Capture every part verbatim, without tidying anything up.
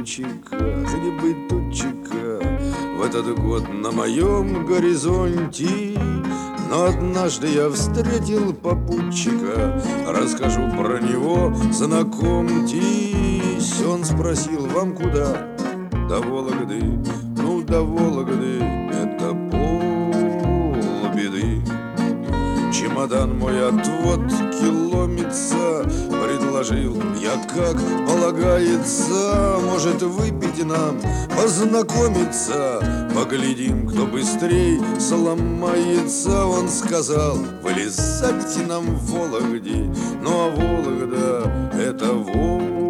девочка, хоть бы тучика в этот год на моем горизонте. Но однажды я встретил попутчика, расскажу про него, знакомьтесь. Он спросил: вам куда? До Вологды. Ну, до Вологды это полбеды. Чемодан мой отводки ломится, предложил я, как полагается. Может, выпить нам, познакомиться, поглядим, кто быстрей сломается. Он сказал: вылезайте нам в Вологде. Ну, а Вологда — это вон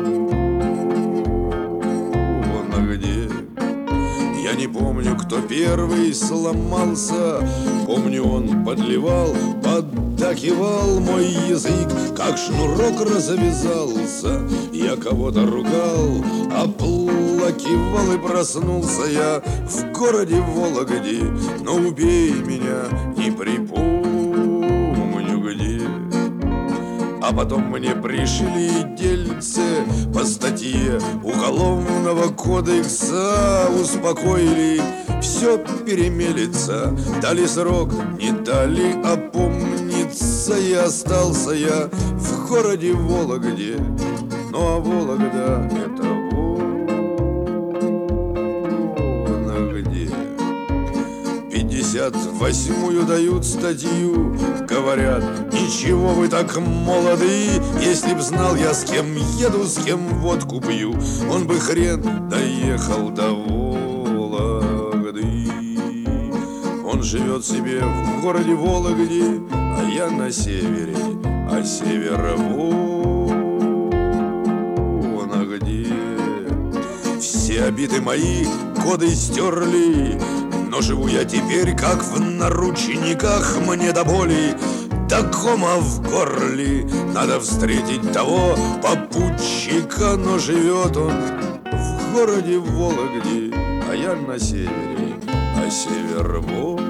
где. Я не помню, кто первый сломался. Помню, он подливал, поддакивал. Мой язык, как шнурок, развязался. Я кого-то ругал, оплакивал, и проснулся я в городе Вологде. Но убей меня, не припомню где. А потом мне пришли дельце по статье Уголовного кодекса. Успокоили, все перемелется. Дали срок, не дали опомниться. И остался я в городе Вологде. Ну, а Вологда — это вон где. Пятьдесят восьмую дают статью, говорят: ничего вы так молоды. Если б знал я, с кем еду, с кем водку пью, он бы хрен доехал до Вологды. Он живет себе в городе Вологде, а я на севере, а север вон где. Все обиды мои годы стерли, но живу я теперь, как в наручниках. Мне до боли, до кома в горле надо встретить того попутчика. Но живет он в городе Вологде, а я на севере, а север вон